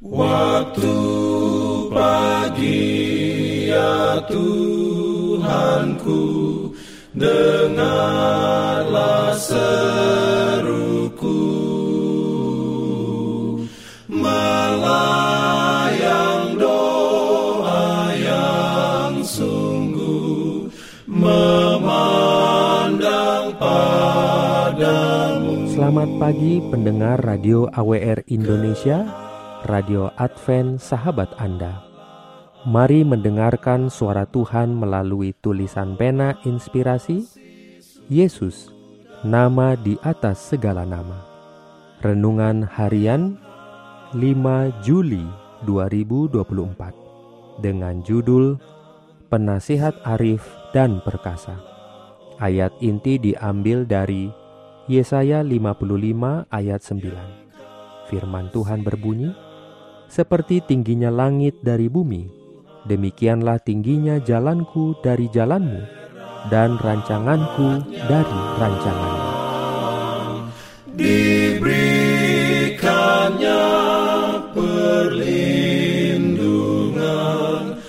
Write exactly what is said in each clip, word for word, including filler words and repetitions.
Waktu pagi ya Tuhanku, dengarlah seruku, melayang doa yang sungguh, memandang padamu. Selamat pagi pendengar Radio A W R Indonesia, Radio Advent Sahabat Anda. Mari mendengarkan suara Tuhan melalui tulisan pena inspirasi, Yesus, nama di atas segala nama. Renungan harian lima Juli dua ribu dua puluh empat dengan judul Penasihat Arif dan Perkasa. Ayat inti diambil dari Yesaya lima puluh lima ayat sembilan. Firman Tuhan berbunyi, seperti tingginya langit dari bumi, demikianlah tingginya jalanku dari jalanmu, dan rancanganku dari rancanganmu. Diberikannya perlindungan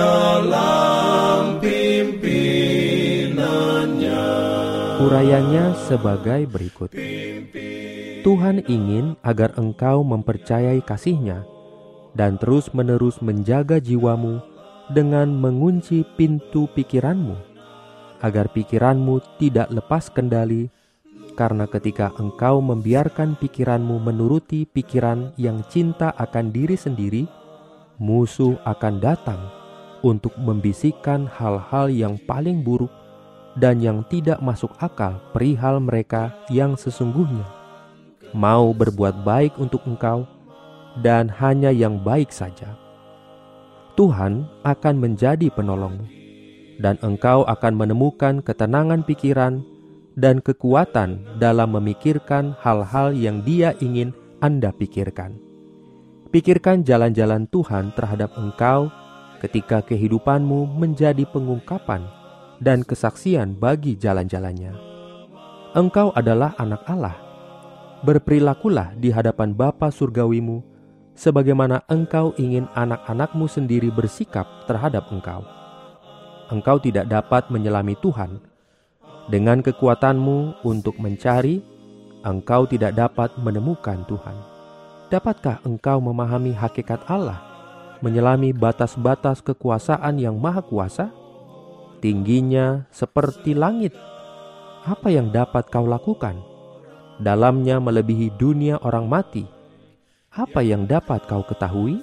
dalam pimpinannya. Urayanya sebagai berikut. Tuhan ingin agar engkau mempercayai kasih-Nya dan terus-menerus menjaga jiwamu dengan mengunci pintu pikiranmu, agar pikiranmu tidak lepas kendali, karena ketika engkau membiarkan pikiranmu menuruti pikiran yang cinta akan diri sendiri, musuh akan datang untuk membisikkan hal-hal yang paling buruk dan yang tidak masuk akal perihal mereka yang sesungguhnya mau berbuat baik untuk engkau, dan hanya yang baik saja. Tuhan akan menjadi penolongmu, dan engkau akan menemukan ketenangan pikiran dan kekuatan dalam memikirkan hal-hal yang Dia ingin Anda pikirkan. Pikirkan jalan-jalan Tuhan terhadap engkau ketika kehidupanmu menjadi pengungkapan dan kesaksian bagi jalan-jalannya. Engkau adalah anak Allah. Berperilakulah di hadapan Bapa surgawimu sebagaimana engkau ingin anak-anakmu sendiri bersikap terhadap engkau. Engkau tidak dapat menyelami Tuhan. Dengan kekuatanmu untuk mencari, engkau tidak dapat menemukan Tuhan. Dapatkah engkau memahami hakikat Allah, menyelami batas-batas kekuasaan yang maha kuasa? Tingginya seperti langit. Apa yang dapat kau lakukan? Dalamnya melebihi dunia orang mati. Apa yang dapat kau ketahui?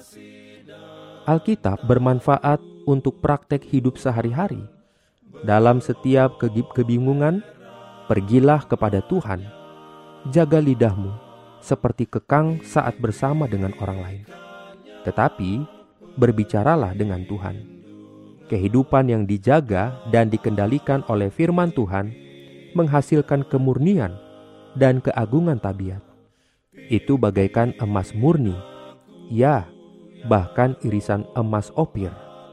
Alkitab bermanfaat untuk praktek hidup sehari-hari. Dalam setiap ke- kebingungan, pergilah kepada Tuhan. Jaga lidahmu seperti kekang saat bersama dengan orang lain. Tetapi berbicaralah dengan Tuhan. Kehidupan yang dijaga dan dikendalikan oleh firman Tuhan menghasilkan kemurnian dan keagungan tabiat. Itu bagaikan emas murni, ya, bahkan irisan emas opir.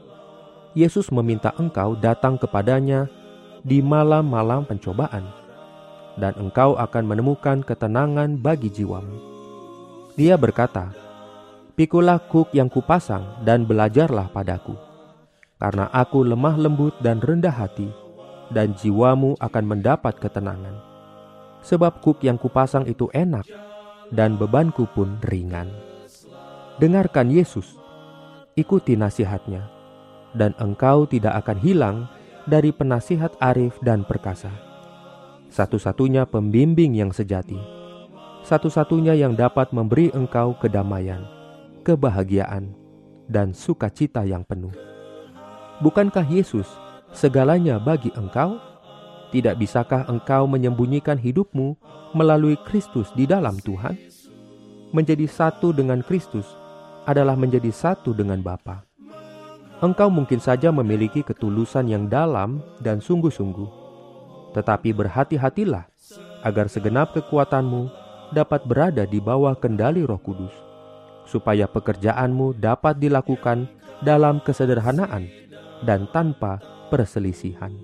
Yesus meminta engkau datang kepadanya di malam-malam pencobaan, dan engkau akan menemukan ketenangan bagi jiwamu. Dia berkata, "Pikulah kuk yang kupasang dan belajarlah padaku, karena aku lemah lembut dan rendah hati, dan jiwamu akan mendapat ketenangan. Sebab kuk yang kupasang itu enak, dan bebanku pun ringan." Dengarkan Yesus, ikuti nasihatnya, dan engkau tidak akan hilang dari penasihat arif dan perkasa. Satu-satunya pembimbing yang sejati, satu-satunya yang dapat memberi engkau kedamaian, kebahagiaan, dan sukacita yang penuh. Bukankah Yesus segalanya bagi engkau? Tidak bisakah engkau menyembunyikan hidupmu melalui Kristus di dalam Tuhan? Menjadi satu dengan Kristus adalah menjadi satu dengan Bapa. Engkau mungkin saja memiliki ketulusan yang dalam dan sungguh-sungguh. Tetapi berhati-hatilah agar segenap kekuatanmu dapat berada di bawah kendali Roh Kudus, supaya pekerjaanmu dapat dilakukan dalam kesederhanaan dan tanpa perselisihan.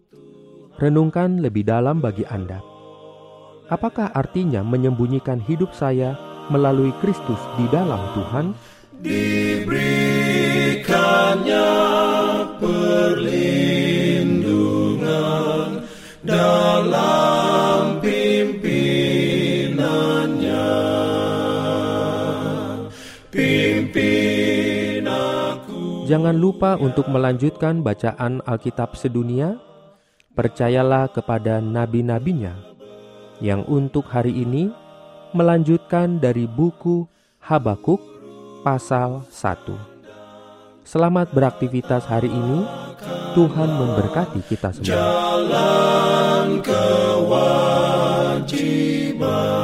Renungkan lebih dalam bagi Anda. Apakah artinya menyembunyikan hidup saya melalui Kristus di dalam Tuhan? diberikannya perlindungan dalam pimpinannya. Pimpin aku. Jangan lupa untuk melanjutkan bacaan Alkitab sedunia. Percayalah kepada nabi-nabinya yang untuk hari ini melanjutkan dari buku Habakuk pasal satu. Selamat beraktivitas hari ini. Tuhan memberkati kita semua. Jalan kewajiban.